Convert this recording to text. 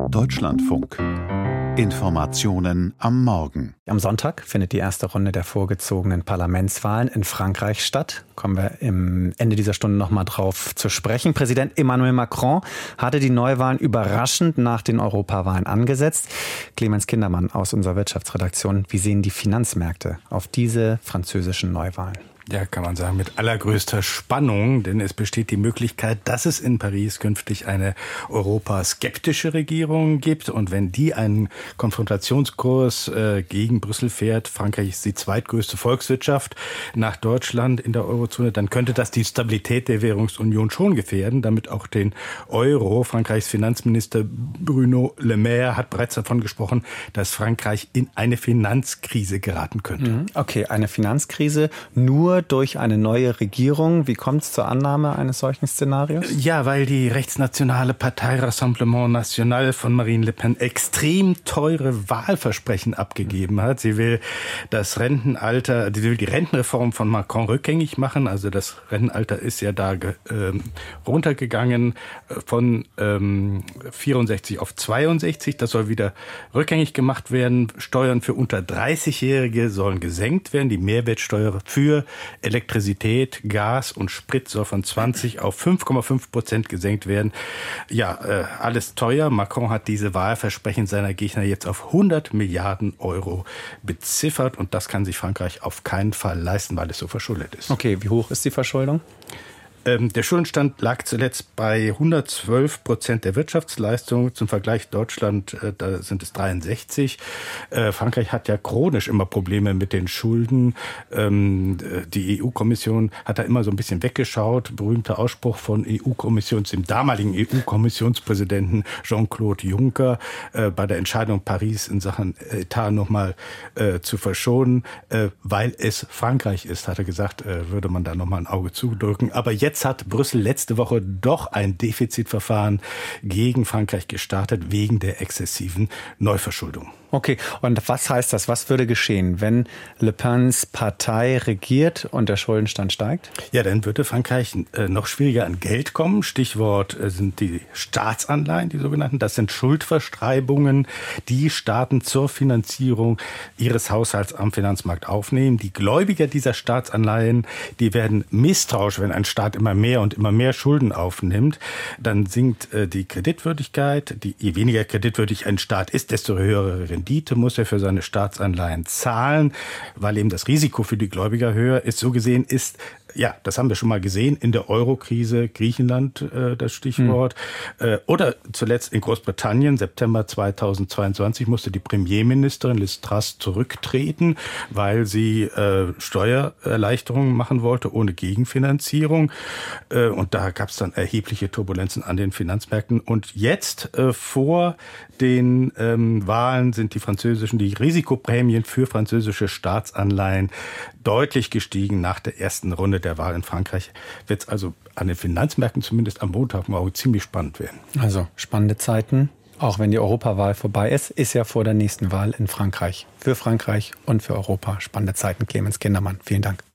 Deutschlandfunk. Informationen am Morgen. Am Sonntag findet die erste Runde der vorgezogenen Parlamentswahlen in Frankreich statt. Kommen wir im Ende dieser Stunde noch mal drauf zu sprechen. Präsident Emmanuel Macron hatte die Neuwahlen überraschend nach den Europawahlen angesetzt. Clemens Kindermann aus unserer Wirtschaftsredaktion. Wie sehen die Finanzmärkte auf diese französischen Neuwahlen? Ja, kann man sagen, mit allergrößter Spannung, denn es besteht die Möglichkeit, dass es in Paris künftig eine europaskeptische Regierung gibt. Und wenn die einen Konfrontationskurs gegen Brüssel fährt, Frankreich ist die zweitgrößte Volkswirtschaft nach Deutschland in der Eurozone, dann könnte das die Stabilität der Währungsunion schon gefährden, damit auch den Euro. Frankreichs Finanzminister Bruno Le Maire hat bereits davon gesprochen, dass Frankreich in eine Finanzkrise geraten könnte. Okay, eine Finanzkrise nur durch eine neue Regierung. Wie kommt es zur Annahme eines solchen Szenarios? Ja, weil die rechtsnationale Partei Rassemblement National von Marine Le Pen extrem teure Wahlversprechen abgegeben hat. Sie will das Rentenalter, sie will die Rentenreform von Macron rückgängig machen. Also das Rentenalter ist ja da runtergegangen von 64 auf 62. Das soll wieder rückgängig gemacht werden. Steuern für unter 30-Jährige sollen gesenkt werden. Die Mehrwertsteuer für Elektrizität, Gas und Sprit soll von 20 auf 5,5% gesenkt werden. Ja, alles teuer. Macron hat diese Wahlversprechen seiner Gegner jetzt auf 100 Milliarden Euro beziffert. Und das kann sich Frankreich auf keinen Fall leisten, weil es so verschuldet ist. Okay, wie hoch ist die Verschuldung? Der Schuldenstand lag zuletzt bei 112% der Wirtschaftsleistung. Zum Vergleich Deutschland, da sind es 63. Frankreich hat ja chronisch immer Probleme mit den Schulden. Die EU-Kommission hat da immer so ein bisschen weggeschaut. Berühmter Ausspruch von dem damaligen EU-Kommissionspräsidenten Jean-Claude Juncker bei der Entscheidung Paris in Sachen Etat nochmal zu verschonen. Weil es Frankreich ist, hat er gesagt, würde man da nochmal ein Auge zudrücken. Aber jetzt hat Brüssel letzte Woche doch ein Defizitverfahren gegen Frankreich gestartet, wegen der exzessiven Neuverschuldung. Okay, und was heißt das? Was würde geschehen, wenn Le Pens Partei regiert und der Schuldenstand steigt? Ja, dann würde Frankreich noch schwieriger an Geld kommen. Stichwort sind die Staatsanleihen, die sogenannten. Das sind Schuldverschreibungen, die Staaten zur Finanzierung ihres Haushalts am Finanzmarkt aufnehmen. Die Gläubiger dieser Staatsanleihen, die werden misstrauisch, wenn ein Staat immer mehr und immer mehr Schulden aufnimmt. Dann sinkt die Kreditwürdigkeit. Je weniger kreditwürdig ein Staat ist, desto höhere Rendite muss er für seine Staatsanleihen zahlen, weil eben das Risiko für die Gläubiger höher ist. So gesehen ist, ja, das haben wir schon mal gesehen, in der Euro-Krise Griechenland das Stichwort. Oder zuletzt in Großbritannien, September 2022, musste die Premierministerin Liz Truss zurücktreten, weil sie Steuererleichterungen machen wollte ohne Gegenfinanzierung. Und da gab es dann erhebliche Turbulenzen an den Finanzmärkten. Und jetzt vor den Wahlen sind die Risikoprämien für französische Staatsanleihen deutlich gestiegen. Nach der ersten Runde der Wahl in Frankreich wird es also an den Finanzmärkten zumindest am Montagmorgen ziemlich spannend werden. Also spannende Zeiten, auch wenn die Europawahl vorbei ist ja vor der nächsten Wahl in Frankreich. Für Frankreich und für Europa spannende Zeiten. Clemens Kindermann, vielen Dank.